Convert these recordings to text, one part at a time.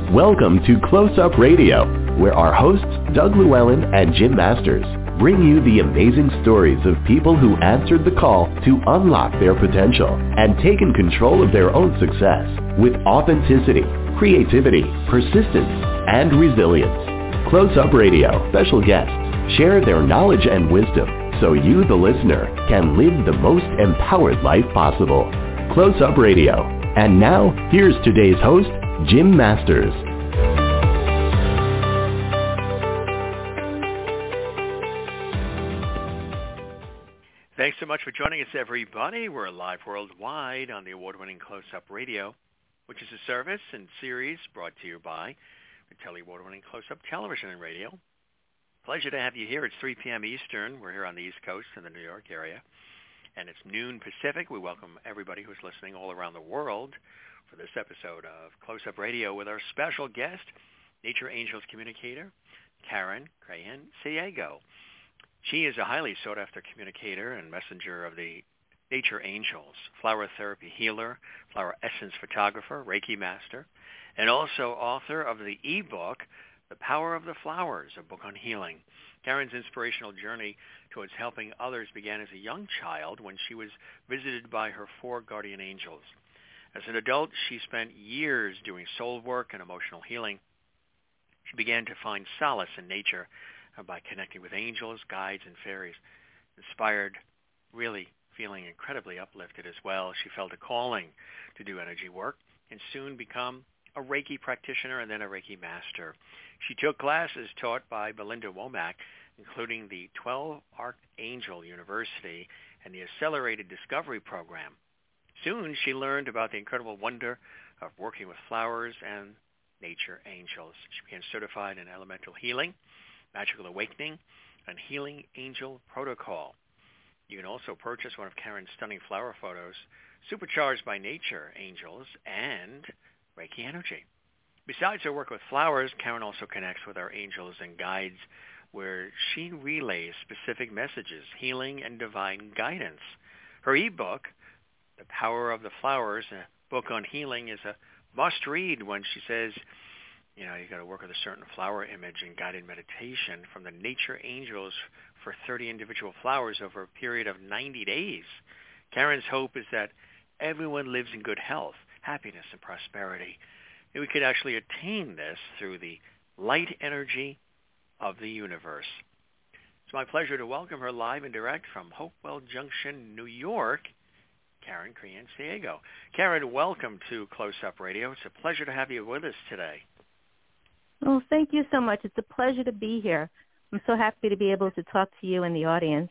Welcome to Close Up Radio, where our hosts, Doug Llewellyn and Jim Masters, bring you the amazing stories of people who answered the call to unlock their potential and taken control of their own success with authenticity, creativity, persistence, and resilience. Close Up Radio special guests share their knowledge and wisdom so you, the listener, can live the most empowered life possible. Close Up Radio. And now, here's today's host, Jim Masters. Thanks so much for joining us, everybody. We're live worldwide on the award-winning Close Up Radio, which is a service and series brought to you by the award-winning Close Up Television and Radio. Pleasure to have you here. It's 3 p.m. Eastern. We're here on the East Coast in the New York area. And it's noon Pacific. We welcome everybody who's listening all around the world for this episode of Close Up Radio with our special guest, Nature Angels communicator, Karen Crehan-Ciego. She is a highly sought-after communicator and messenger of the Nature Angels, flower therapy healer, flower essence photographer, Reiki master, and also author of the ebook, The Power of the Flowers, a book on healing. Karen's inspirational journey towards helping others began as a young child when she was visited by her 4 guardian angels. As an adult, she spent years doing soul work and emotional healing. She began to find solace in nature by connecting with angels, guides, and fairies. Inspired, really feeling incredibly uplifted as well, she felt a calling to do energy work and soon become a Reiki practitioner and then a Reiki master. She took classes taught by Belinda Womack, including the 12 Archangel University and the Accelerated Discovery Program. Soon she learned about the incredible wonder of working with flowers and nature angels. She became certified in elemental healing, magical awakening, and healing angel protocol. You can also purchase one of Karen's stunning flower photos, supercharged by nature angels and Reiki energy. Besides her work with flowers, Karen also connects with our angels and guides, where she relays specific messages, healing, and divine guidance. Her ebook, The Power of the Flowers, a book on healing, is a must-read when she says, you got to work with a certain flower image and guided meditation from the nature angels for 30 individual flowers over a period of 90 days. Karen's hope is that everyone lives in good health, happiness, and prosperity. And we could actually attain this through the light energy of the universe. It's my pleasure to welcome her live and direct from Hopewell Junction, New York, Karen Crehan-Ciego. Karen, welcome to Close Up Radio. It's a pleasure to have you with us today. Oh, thank you so much. It's a pleasure to be here. I'm so happy to be able to talk to you and the audience.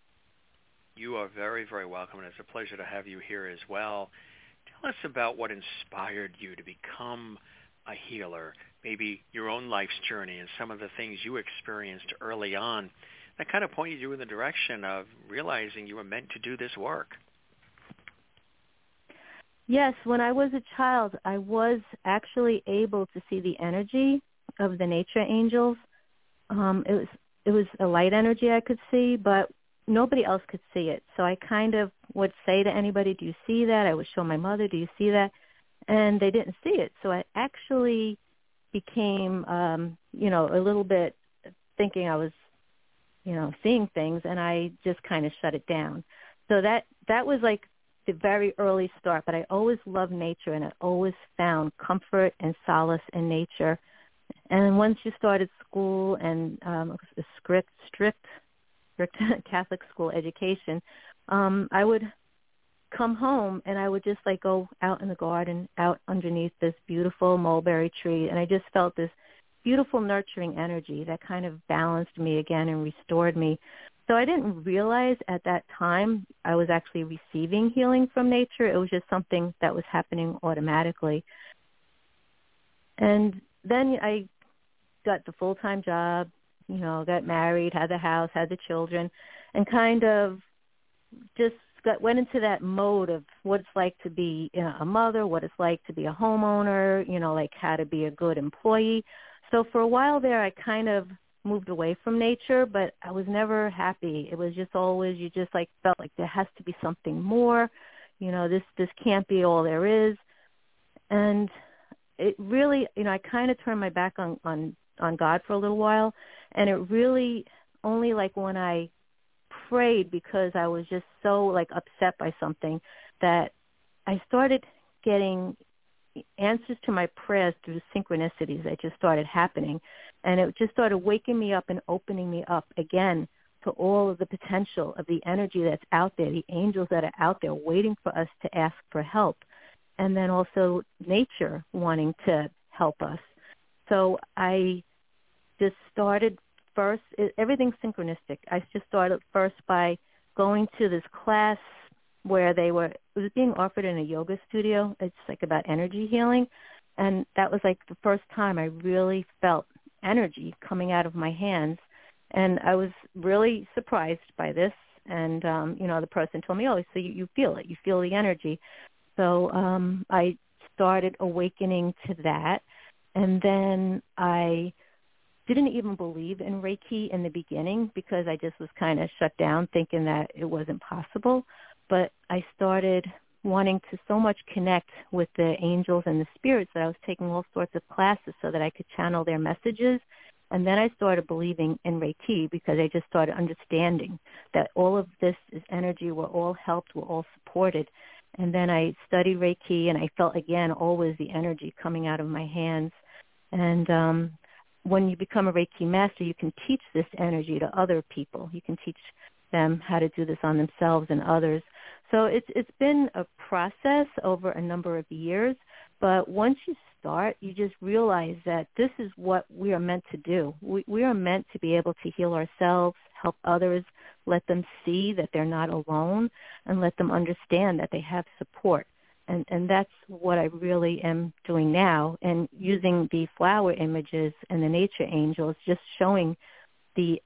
You are very, very welcome, and it's a pleasure to have you here as well. Tell us about what inspired you to become a healer, maybe your own life's journey and some of the things you experienced early on that kind of pointed you in the direction of realizing you were meant to do this work. Yes, when I was a child, I was actually able to see the energy of the nature angels. It was a light energy I could see, but nobody else could see it. So I kind of would say to anybody, do you see that? I would show my mother, do you see that? And they didn't see it. So I actually became, a little bit thinking I was, seeing things, and I just kind of shut it down. So that was like the very early start. But I always loved nature, and I always found comfort and solace in nature. And then once you started school and a strict Catholic school education, I would come home and I would just go out in the garden, out underneath this beautiful mulberry tree, and I just felt this beautiful nurturing energy that kind of balanced me again and restored me. So I didn't realize at that time I was actually receiving healing from nature. It was just something that was happening automatically. And then I got the full-time job, got married, had the house, had the children, and kind of just went into that mode of what it's like to be a mother, what it's like to be a homeowner, like how to be a good employee. So for a while there, I kind of moved away from nature, but I was never happy. It was just always, you just felt like there has to be something more. This can't be all there is. And it really, I kind of turned my back on God for a little while, and it really only like when I prayed, because I was just so like upset by something, that I started getting answers to my prayers through synchronicities that just started happening. And it just started waking me up and opening me up again to all of the potential of the energy that's out there, the angels that are out there waiting for us to ask for help. And then also nature wanting to help us. So I just started first, everything's synchronistic. I just started first by going to this class where it was being offered in a yoga studio. It's like about energy healing. And that was like the first time I really felt energy coming out of my hands. And I was really surprised by this. And, the person told me, oh, so you feel it. You feel the energy. So I started awakening to that. And then I didn't even believe in Reiki in the beginning, because I just was kind of shut down thinking that it wasn't possible. But I started wanting to so much connect with the angels and the spirits that I was taking all sorts of classes so that I could channel their messages. And then I started believing in Reiki, because I just started understanding that all of this is energy. We're all helped. We're all supported. And then I studied Reiki, and I felt, again, always the energy coming out of my hands. And when you become a Reiki master, you can teach this energy to other people. You can teach them how to do this on themselves and others. So it's been a process over a number of years, but once you start, you just realize that this is what we are meant to do. We are meant to be able to heal ourselves, help others, let them see that they're not alone, and let them understand that they have support. And that's what I really am doing now, and using the flower images and the nature angels, just showing the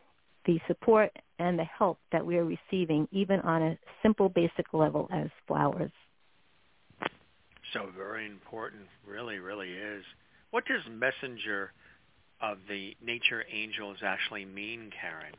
support and the help that we are receiving, even on a simple, basic level as flowers. So very important, really, really is. What does messenger of the nature angels actually mean, Karen?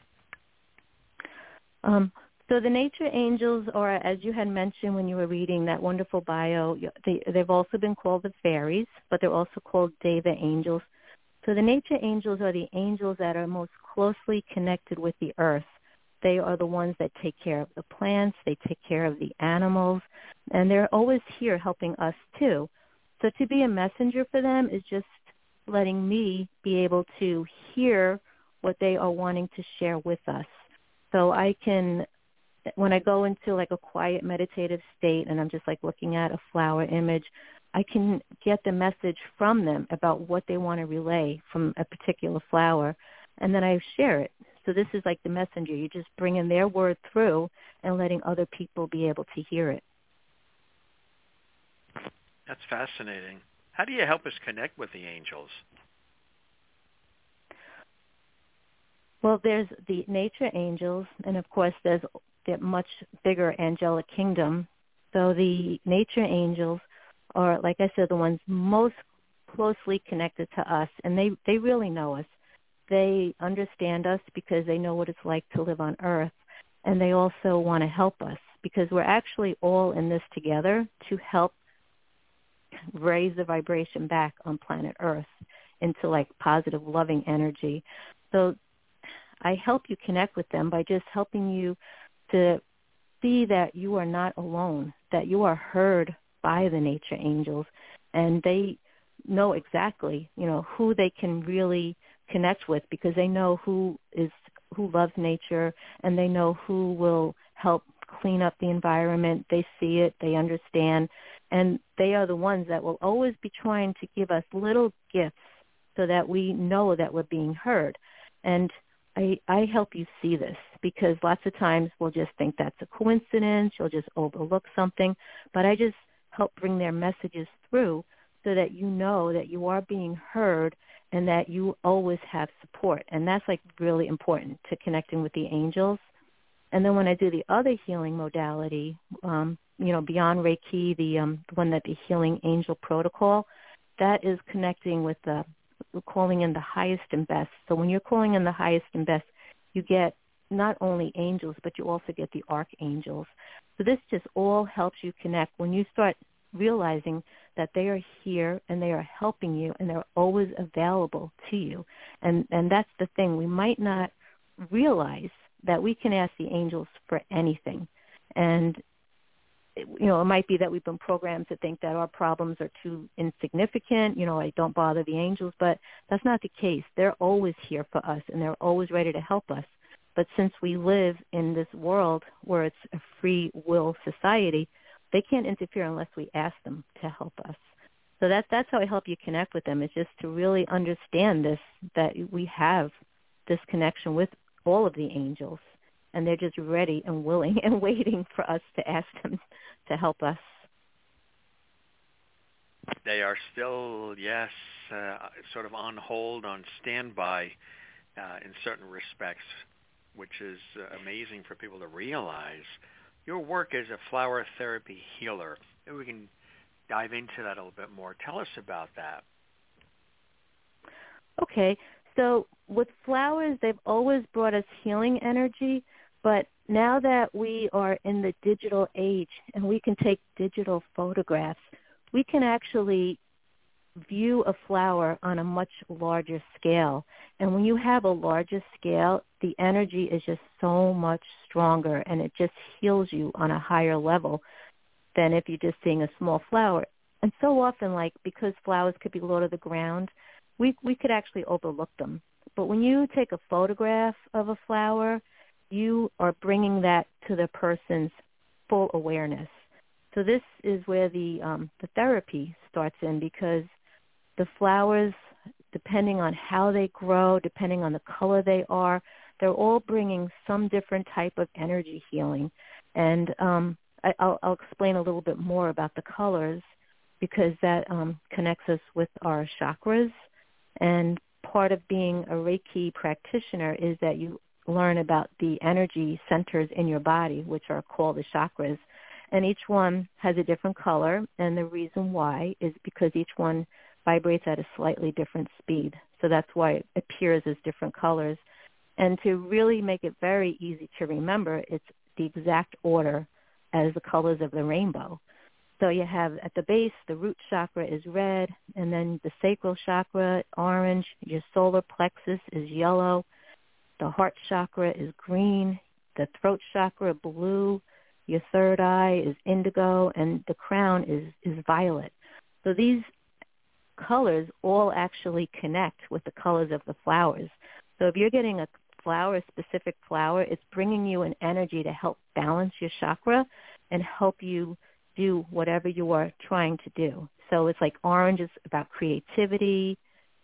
So the nature angels are, as you had mentioned when you were reading that wonderful bio, they've also been called the fairies, but they're also called Deva angels. So the nature angels are the angels that are most closely connected with the earth. They are the ones that take care of the plants, they take care of the animals, and they're always here helping us too. So to be a messenger for them is just letting me be able to hear what they are wanting to share with us. So I can, when I go into like a quiet meditative state and I'm just like looking at a flower image, I can get the message from them about what they want to relay from a particular flower, and then I share it. So this is like the messenger. You're just bringing their word through and letting other people be able to hear it. That's fascinating. How do you help us connect with the angels? Well, there's the nature angels, and of course there's the much bigger angelic kingdom. So the nature angels are, like I said, the ones most closely connected to us, and they really know us. They understand us because they know what it's like to live on Earth, and they also want to help us because we're actually all in this together to help raise the vibration back on planet Earth into like positive, loving energy. So I help you connect with them by just helping you to see that you are not alone, that you are heard by the nature angels, and they know exactly, who they can really connect with because they know who loves nature, and they know who will help clean up the environment. They see it, they understand, and they are the ones that will always be trying to give us little gifts so that we know that we're being heard. And I help you see this because lots of times we'll just think that's a coincidence, you'll just overlook something, but I just help bring their messages through so that you know that you are being heard and that you always have support. And that's like really important to connecting with the angels. And then when I do the other healing modality, beyond Reiki, the one that the Healing Angel Protocol, that is connecting with calling in the highest and best. So when you're calling in the highest and best, you get not only angels, but you also get the archangels. So this just all helps you connect. When you start realizing that they are here and they are helping you and they're always available to you. And that's the thing. We might not realize that we can ask the angels for anything. And, you know, it might be that we've been programmed to think that our problems are too insignificant, you know, like don't bother the angels, but that's not the case. They're always here for us and they're always ready to help us. But since we live in this world where it's a free will society, they can't interfere unless we ask them to help us. So that's how I help you connect with them, is just to really understand this, that we have this connection with all of the angels, and they're just ready and willing and waiting for us to ask them to help us. They are still, yes, sort of on hold, on standby in certain respects, which is amazing for people to realize. Your work as a flower therapy healer, maybe we can dive into that a little bit more. Tell us about that. Okay, so with flowers, they've always brought us healing energy, but now that we are in the digital age and we can take digital photographs, we can actually view a flower on a much larger scale. And when you have a larger scale, the energy is just so much stronger, and it just heals you on a higher level than if you're just seeing a small flower. And so often, like, because flowers could be low to the ground, we could actually overlook them. But when you take a photograph of a flower, you are bringing that to the person's full awareness. So this is where the therapy starts in, because the flowers, depending on how they grow, depending on the color they are, they're all bringing some different type of energy healing. And I'll explain a little bit more about the colors, because that connects us with our chakras. And part of being a Reiki practitioner is that you learn about the energy centers in your body, which are called the chakras. And each one has a different color, and the reason why is because each one vibrates at a slightly different speed. So that's why it appears as different colors. And to really make it very easy to remember, it's the exact order as the colors of the rainbow. So you have at the base, the root chakra is red, and then the sacral chakra, orange, your solar plexus is yellow, the heart chakra is green, the throat chakra blue, your third eye is indigo, and the crown is violet. So these colors all actually connect with the colors of the flowers. So if you're getting a specific flower, it's bringing you an energy to help balance your chakra and help you do whatever you are trying to do. So it's like orange is about creativity.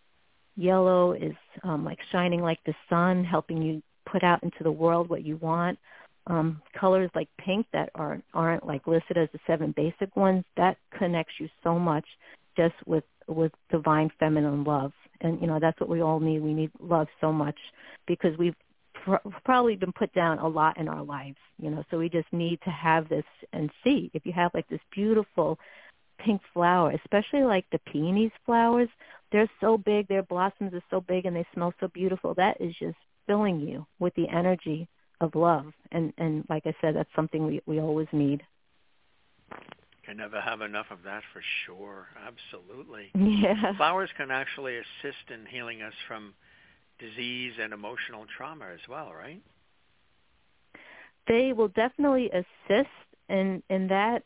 Yellow is like shining like the sun, helping you put out into the world what you want. Colors like pink that aren't like listed as the 7 basic ones, that connects you so much just with divine feminine love. And, you know, that's what we all need. We need love so much because we've probably been put down a lot in our lives, you know, so we just need to have this and see. If you have like this beautiful pink flower, especially like the peonies flowers, they're so big, their blossoms are so big and they smell so beautiful. That is just filling you with the energy of love. And like I said, that's something we always need. Can never have enough of that for sure. Absolutely. Yeah. Flowers can actually assist in healing us from disease and emotional trauma as well, right? They will definitely assist in that.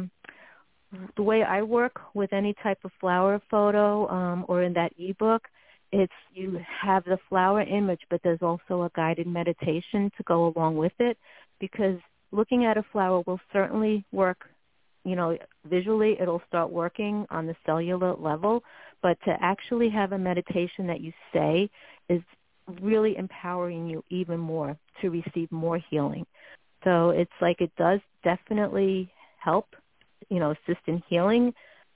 The way I work with any type of flower photo or in that ebook, it's you have the flower image, but there's also a guided meditation to go along with it, because looking at a flower will certainly work. You know, visually it'll start working on the cellular level, but to actually have a meditation that you say is really empowering you even more to receive more healing. So it's like it does definitely help, you know, assist in healing.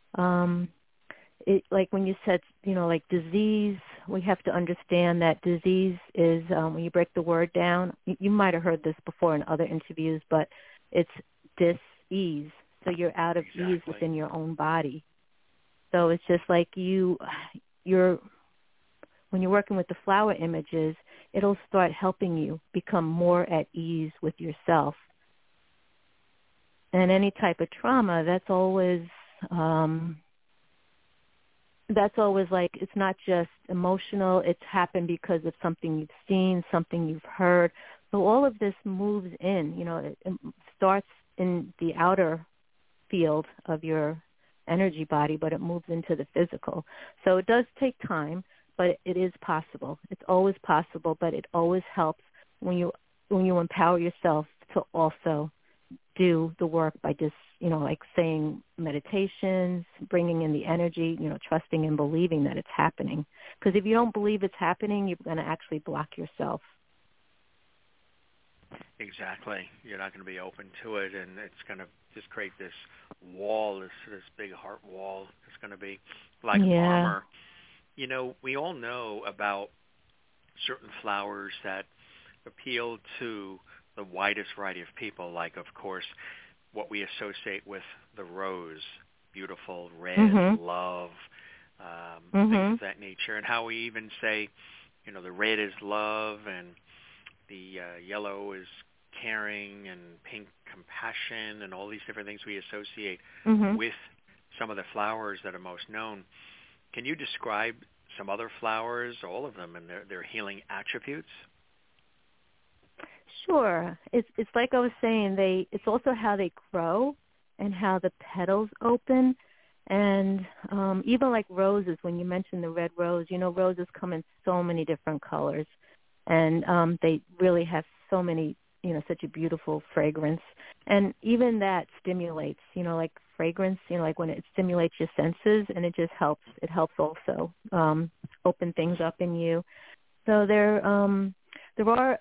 It, like when you said, you know, like disease, we have to understand that disease is, when you break the word down, you might have heard this before in other interviews, but it's dis-ease. So you're out of ease within your own body. So it's just like when you're working with the flower images, it'll start helping you become more at ease with yourself. And any type of trauma, that's always that's always like, it's not just emotional, it's happened because of something you've seen, something you've heard. So all of this moves in, it starts in the outer field of your energy body, but it moves into the physical. So it does take time, but it is possible. It's always possible, but it always helps when you empower yourself to also do the work by just, like saying meditations, bringing in the energy, trusting and believing that it's happening. Because if you don't believe it's happening, you're going to actually block yourself. Exactly. You're not going to be open to it, and it's going to just create this wall, this big heart wall. It's going to be like armor. We all know about certain flowers that appeal to the widest variety of people, like, of course, what we associate with the rose, beautiful, red, love, things of that nature, and how we even say, the red is love, and the yellow is caring, and pink compassion, and all these different things we associate with some of the flowers that are most known. Can you describe some other flowers, all of them, and their healing attributes? Sure. It's like I was saying, it's also how they grow and how the petals open. And even like roses, when you mentioned the red rose, roses come in so many different colors. And they really have so many, such a beautiful fragrance. And even that stimulates, like fragrance, like when it stimulates your senses, and it just helps. It helps also open things up in you. So there are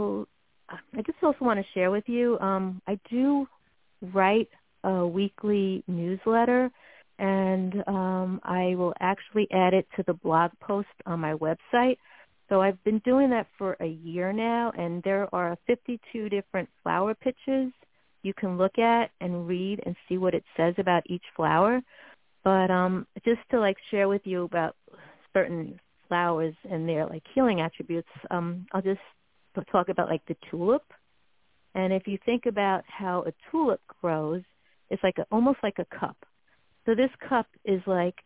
I just also want to share with you, I do write a weekly newsletter, and I will actually add it to the blog post on my website. So I've been doing that for a year now, and there are 52 different flower pictures you can look at and read and see what it says about each flower. But just to share with you about certain flowers and their healing attributes, I'll just talk about the tulip. And if you think about how a tulip grows, it's almost like a cup. So this cup is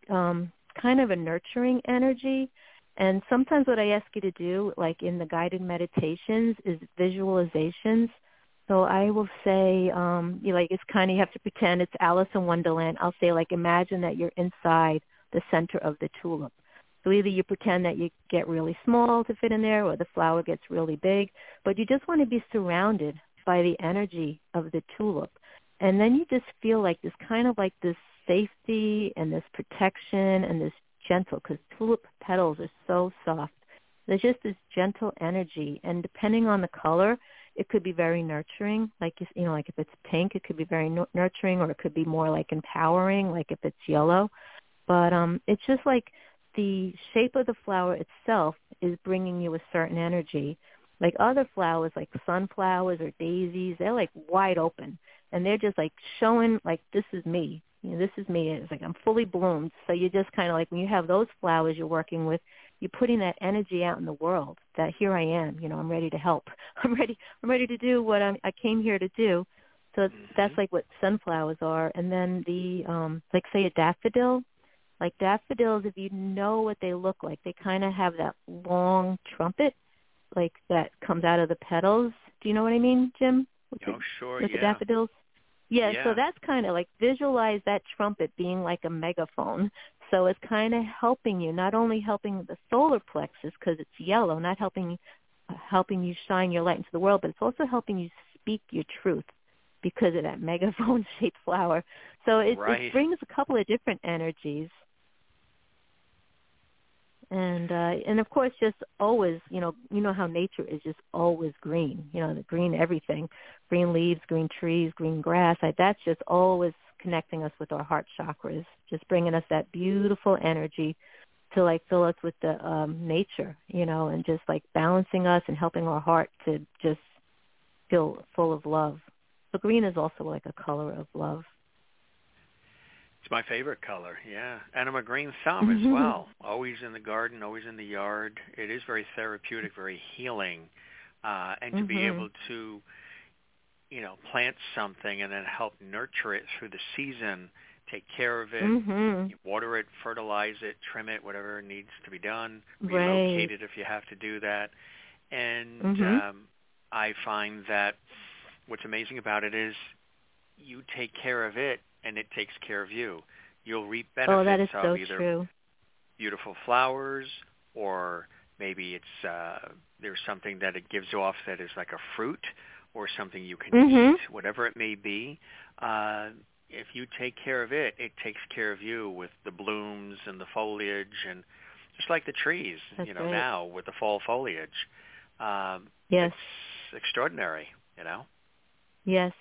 kind of a nurturing energy. And sometimes what I ask you to do, in the guided meditations, is visualizations. So I will say, it's kind of, you have to pretend it's Alice in Wonderland. I'll say, imagine that you're inside the center of the tulip. So either you pretend that you get really small to fit in there, or the flower gets really big, but you just want to be surrounded by the energy of the tulip. And then you just feel this kind of this safety and this protection and this gentle, because tulip petals are so soft. There's just this gentle energy, and depending on the color, it could be very nurturing. If it's pink, it could be very nurturing, or it could be more empowering, if it's yellow. But it's just the shape of the flower itself is bringing you a certain energy. Other flowers, like sunflowers or daisies, they're wide open, and they're just showing this is me. This is me. It's I'm fully bloomed. So you just kind of when you have those flowers you're working with, you're putting that energy out in the world that here I am. I'm ready to help. I'm ready to do what I came here to do. So that's what sunflowers are. And then the say a daffodil. Daffodils, if you know what they look like, they kind of have that long trumpet, that comes out of the petals. Do you know what I mean, Jim? Sure, with the daffodils? Yeah, so that's kind of visualize that trumpet being like a megaphone. So it's kind of helping you, not only helping the solar plexus because it's yellow, not helping you shine your light into the world, but it's also helping you speak your truth because of that megaphone-shaped flower. So it brings a couple of different energies. And of course, just always, you know how nature is just always green. The green everything, green leaves, green trees, green grass. That's just always connecting us with our heart chakras, just bringing us that beautiful energy to fill us with the nature, and just balancing us and helping our heart to just feel full of love. So green is also a color of love. It's my favorite color, yeah. And I'm a green thumb as well. Always in the garden, always in the yard. It is very therapeutic, very healing. And to be able to, plant something and then help nurture it through the season take care of it, Mhm. you water it, fertilize it, trim it, whatever needs to be done, Right. relocate it if you have to do that. And Mhm. I find that what's amazing about it is you take care of it and it takes care of you. You'll reap Oh, that benefits is of so either true. beautiful flowers, or maybe it's there's something that it gives off that is like a fruit or something you can Mhm. eat, whatever it may be. If you take care of it, it takes care of you with the blooms and the foliage, and just like the trees, That's you know, right. now with the fall foliage. Yes. It's extraordinary, you know. Yes.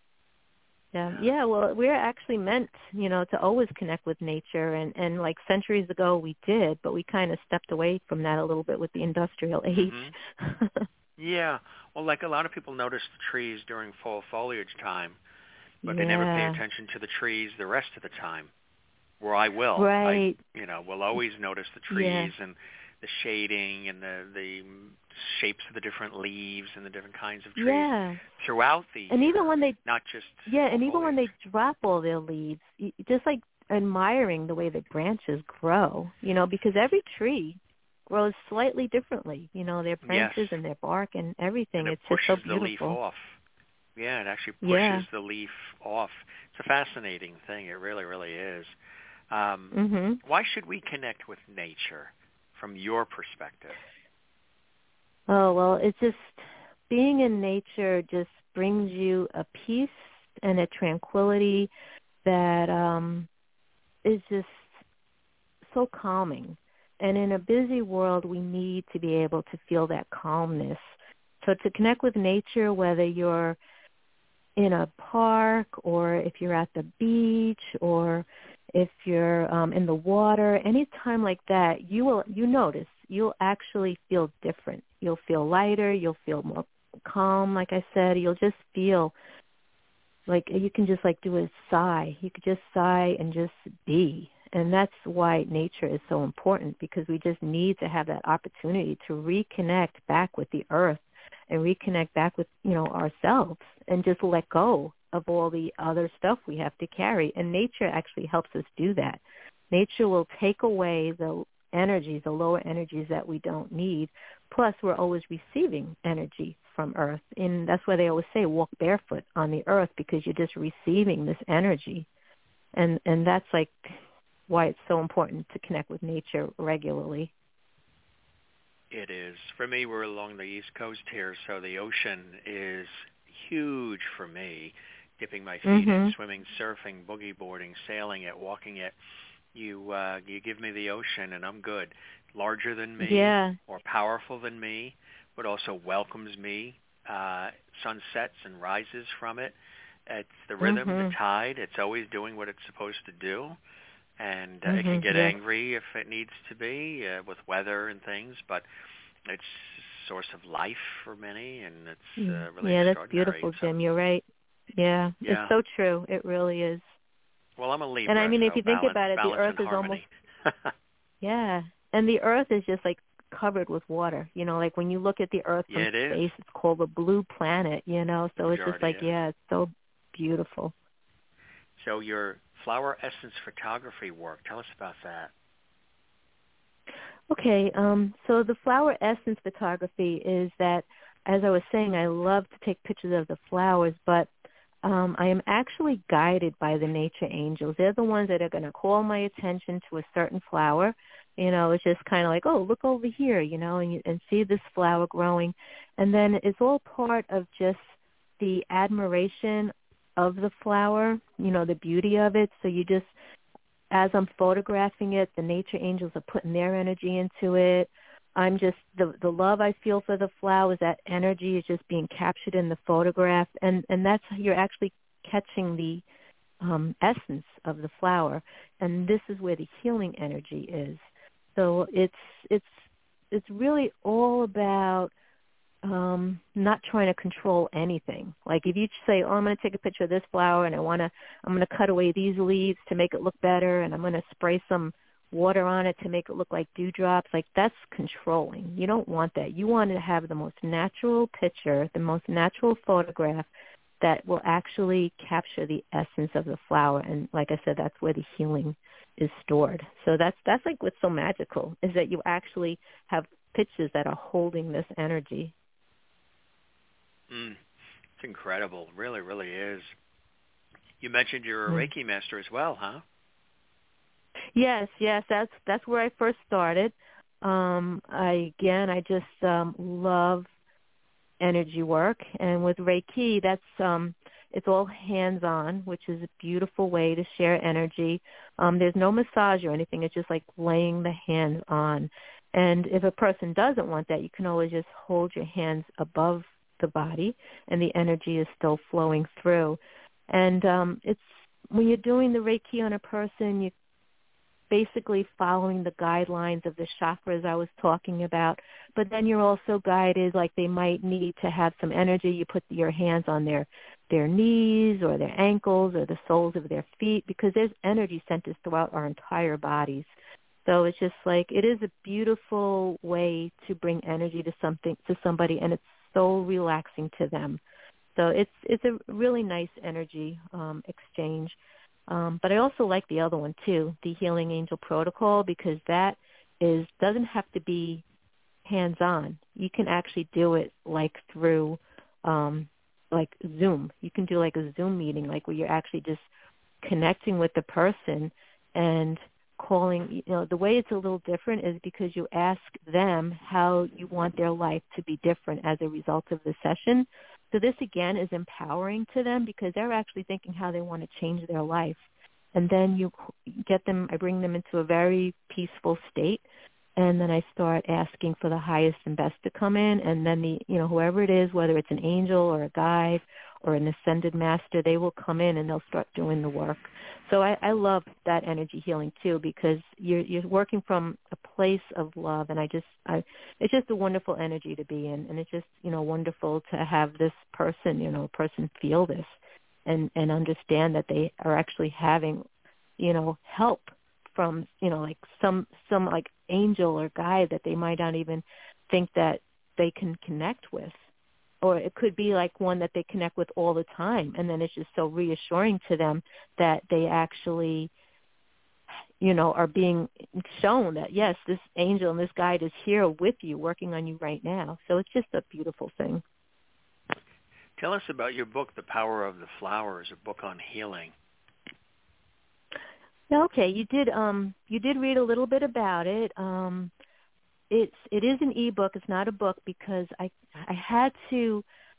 Yeah, well, we're actually meant, to always connect with nature, and like centuries ago we did, but we kind of stepped away from that a little bit with the industrial age. Mm-hmm. Yeah, well, like a lot of people notice the trees during fall foliage time, but they never pay Yeah. attention to the trees the rest of the time. Where I will, Right. will always notice the Yeah. trees and the shading and the shapes of the different leaves and the different kinds of trees Yeah. throughout the And even year, when they not just Yeah, fall and even when foliage. they drop all their leaves, just like admiring the way the branches grow, because every tree grows slightly differently, their Yes, branches and their bark and everything. and it It's just so pushes the leaf beautiful. off. Yeah, it actually Yeah. pushes the leaf off. It's a fascinating thing. It really, really is. Mhm. Why should we connect with nature from your perspective? Oh, well, it's just being in nature just brings you a peace and a tranquility that is just so calming. And in a busy world, we need to be able to feel that calmness. So to connect with nature, whether you're in a park or if you're at the beach or if you're in the water, any time like that, you notice you'll actually feel different. You'll feel lighter. You'll feel more calm. Like I said, you'll just feel like you can just like do a sigh. You could just sigh and just be. And that's why nature is so important, because we just need to have that opportunity to reconnect back with the earth and reconnect back with, ourselves, and just let go of all the other stuff we have to carry. And nature actually helps us do that. Nature will take away the energies, the lower energies that we don't need. Plus, we're always receiving energy from earth. And that's why they always say walk barefoot on the earth, because you're just receiving this energy. And that's like why it's so important to connect with nature regularly. It is. For me, we're along the East Coast here, so the ocean is huge for me. Dipping my feet in, swimming, surfing, boogie boarding, sailing it, walking it. You give me the ocean and I'm good. Larger than me, more powerful than me, but also welcomes me. Sunsets and rises from it. It's the rhythm, the tide. It's always doing what it's supposed to do. And it can get angry if it needs to be with weather and things, but it's a source of life for many, and it's really extraordinary. That's beautiful, Jim. You're right. Yeah, it's so true. It really is. Well, I'm a Libra, and I mean, if you think balance, about it, the earth is almost and the earth is just like covered with water. Like when you look at the earth from space, it's called a blue planet. So it's just like it's so beautiful. So your flower essence photography work, tell us about that. Okay, so the flower essence photography is that, as I was saying, I love to take pictures of the flowers, but I am actually guided by the nature angels. They're the ones that are going to call my attention to a certain flower. It's just kind of like, oh, look over here, and see this flower growing. And then it's all part of just the admiration of the flower, the beauty of it. So you just, as I'm photographing it, the nature angels are putting their energy into it. I'm just, the love I feel for the flowers, that energy is just being captured in the photograph. And that's, you're actually catching the essence of the flower. And this is where the healing energy is. So it's really all about not trying to control anything. Like if you say, oh, I'm going to take a picture of this flower and I'm going to cut away these leaves to make it look better, and I'm going to spray some water on it to make it look like dewdrops, like that's controlling. You don't want that. You want to have the most natural picture, the most natural photograph that will actually capture the essence of the flower. And like I said, that's where the healing is stored. So that's like what's so magical, is that you actually have pitches that are holding this energy. It's incredible. Really, really is. You mentioned you're a Reiki master as well, huh? Yes, that's where I first started. I just love energy work, and with Reiki, that's it's all hands-on, which is a beautiful way to share energy. There's no massage or anything; it's just like laying the hands on. And if a person doesn't want that, you can always just hold your hands above the body, and the energy is still flowing through. And it's when you're doing the Reiki on a person, you basically following the guidelines of the chakras I was talking about, but then you're also guided, like they might need to have some energy. You put your hands on their knees or their ankles or the soles of their feet, because there's energy centers throughout our entire bodies. So it's just like, it is a beautiful way to bring energy to somebody, and it's so relaxing to them. So it's a really nice energy exchange. But I also like the other one too, the Healing Angel Protocol, because that doesn't have to be hands-on. You can actually do it like through like Zoom. You can do like a Zoom meeting, like where you're actually just connecting with the person and calling. The way it's a little different is because you ask them how you want their life to be different as a result of the session. So this, again, is empowering to them, because they're actually thinking how they want to change their life. And then I bring them into a very peaceful state, and then I start asking for the highest and best to come in, and then whoever it is, whether it's an angel or a guide or an ascended master, they will come in and they'll start doing the work. So I love that energy healing too, because you're working from a place of love, and it's just a wonderful energy to be in, and it's just wonderful to have this person, feel this and understand that they are actually having help from like some like angel or guide that they might not even think that they can connect with. Or it could be like one that they connect with all the time, and then it's just so reassuring to them that they actually, are being shown that, yes, this angel and this guide is here with you, working on you right now. So it's just a beautiful thing. Tell us about your book, The Power of the Flowers, a book on healing. Okay, you did read a little bit about it. It is an ebook. It's not a book, because I had to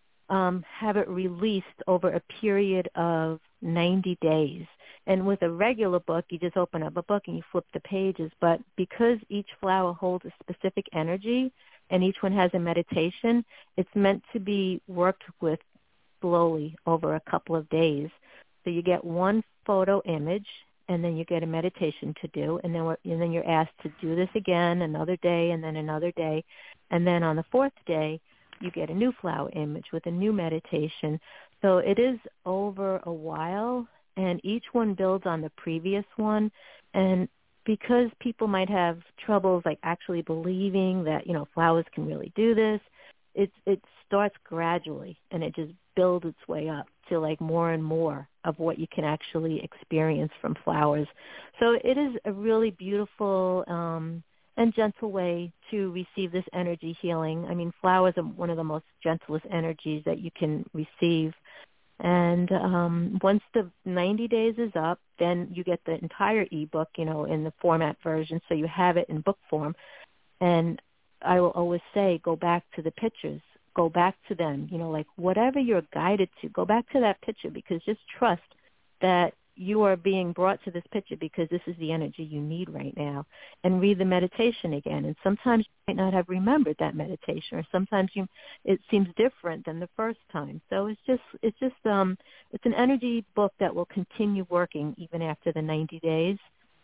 have it released over a period of 90 days. And with a regular book, you just open up a book and you flip the pages. But because each flower holds a specific energy and each one has a meditation, it's meant to be worked with slowly over a couple of days. So you get one photo image, and then you get a meditation to do, and then you're asked to do this again another day, and then another day, and then on the fourth day you get a new flower image with a new meditation. So it is over a while, and each one builds on the previous one. And because people might have troubles like actually believing that flowers can really do this, it starts gradually, and it just builds its way up to like more and more of what you can actually experience from flowers. So it is a really beautiful and gentle way to receive this energy healing. I mean, flowers are one of the most gentlest energies that you can receive. And once the 90 days is up, then you get the entire ebook, in the format version, so you have it in book form. And I will always say, go back to the pictures. Go back to them, like whatever you're guided to, go back to that picture, because just trust that you are being brought to this picture because this is the energy you need right now. And read the meditation again. And sometimes you might not have remembered that meditation, or sometimes it seems different than the first time. So it's an energy book that will continue working even after the 90 days.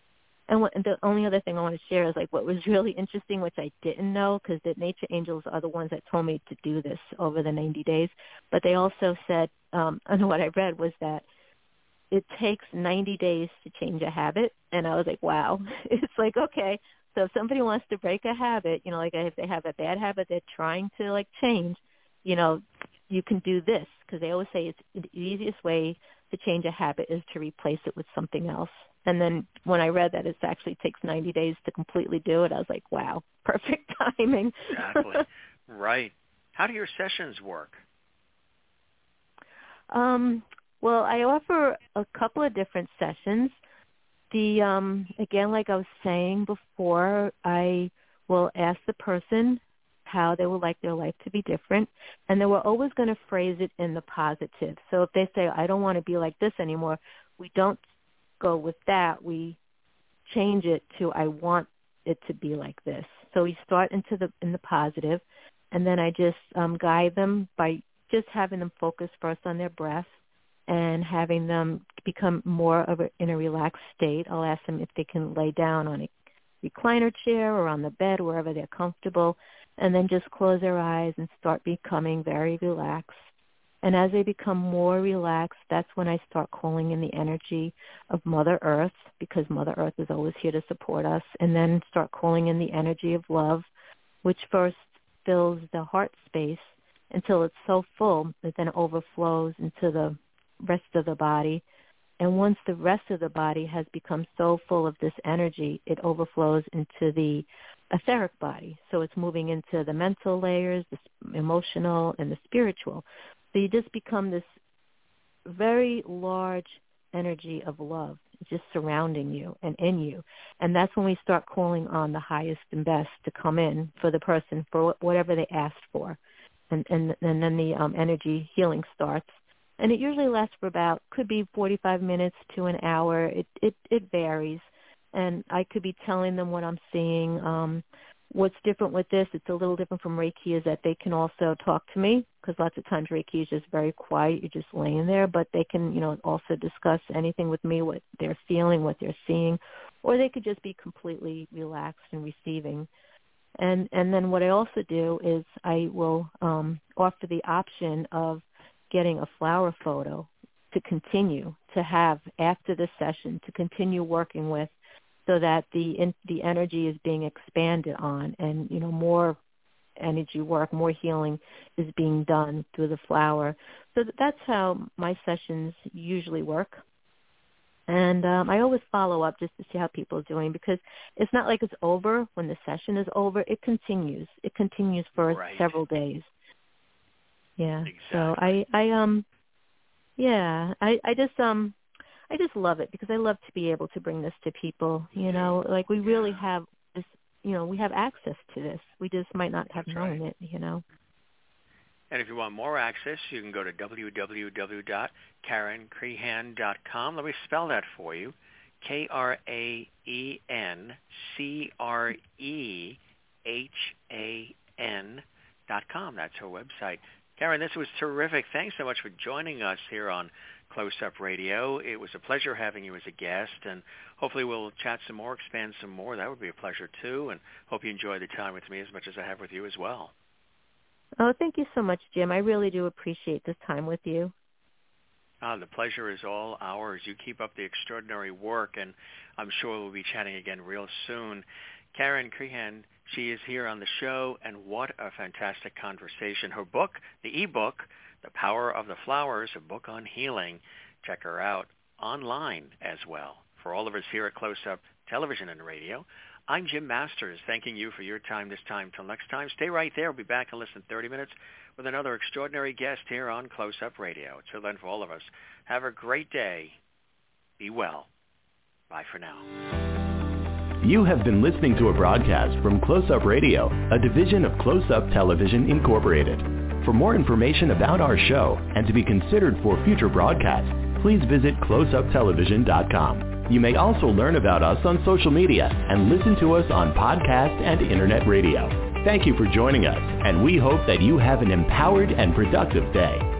And the only other thing I want to share is like what was really interesting, which I didn't know, because the nature angels are the ones that told me to do this over the 90 days. But they also said, and what I read was that it takes 90 days to change a habit. And I was like, wow. It's like, okay, so if somebody wants to break a habit, like if they have a bad habit they're trying to like change, you can do this, because they always say it's the easiest way to change a habit is to replace it with something else. And then when I read that it actually takes 90 days to completely do it, I was like, wow, perfect timing. Exactly. Right. How do your sessions work? Well, I offer a couple of different sessions. Again, like I was saying before, I will ask the person how they would like their life to be different, and then we're always going to phrase it in the positive. So if they say, I don't want to be like this anymore, we don't go with that. We change it to, I want it to be like this. So we start in the positive, and then I just guide them by just having them focus first on their breath and having them become more in a relaxed state. I'll ask them if they can lay down on a recliner chair or on the bed, wherever they're comfortable, and then just close their eyes and start becoming very relaxed. And as they become more relaxed, that's when I start calling in the energy of Mother Earth, because Mother Earth is always here to support us, and then start calling in the energy of love, which first fills the heart space until it's so full that then it overflows into the rest of the body. And once the rest of the body has become so full of this energy, it overflows into the etheric body. So it's moving into the mental layers, the emotional, and the spiritual. So you just become this very large energy of love just surrounding you and in you. And that's when we start calling on the highest and best to come in for the person for whatever they asked for. And then the energy healing starts. And it usually lasts for could be 45 minutes to an hour. It varies. And I could be telling them what I'm seeing. What's different with this, it's a little different from Reiki, is that they can also talk to me, because lots of times Reiki is just very quiet. You're just laying there. But they can, also discuss anything with me, what they're feeling, what they're seeing. Or they could just be completely relaxed and receiving. And then what I also do is I will offer the option of getting a flower photo to continue to have after the session, to continue working with, so that the energy is being expanded on, and more energy work, more healing is being done through the flower. So that's how my sessions usually work. And I always follow up just to see how people are doing, because it's not like it's over when the session is over. It continues. It continues for several days. Yeah. Exactly. So I just love it, because I love to be able to bring this to people. Like we really have this. We have access to this. We just might not have known it. And if you want more access, you can go to www.KarenCrehan.com. Let me spell that for you. KraenCrehan.com. That's her website. Karen, this was terrific. Thanks so much for joining us here on Close Up Radio. It was a pleasure having you as a guest, and hopefully we'll chat some more, expand some more. That would be a pleasure too, and hope you enjoy the time with me as much as I have with you as well. Oh, thank you so much, Jim. I really do appreciate this time with you. The pleasure is all ours. You keep up the extraordinary work, and I'm sure we'll be chatting again real soon. Karen Crehan, she is here on the show, and what a fantastic conversation. Her book, the ebook, The Power of the Flowers, a book on healing. Check her out online as well. For all of us here at Close Up Television and Radio, I'm Jim Masters, thanking you for your time this time. Till next time, stay right there. We'll be back in less than 30 minutes with another extraordinary guest here on Close Up Radio. Till then, for all of us, have a great day. Be well. Bye for now. You have been listening to a broadcast from Close Up Radio, a division of Close Up Television Incorporated. For more information about our show and to be considered for future broadcasts, please visit closeuptelevision.com. You may also learn about us on social media and listen to us on podcast and internet radio. Thank you for joining us, and we hope that you have an empowered and productive day.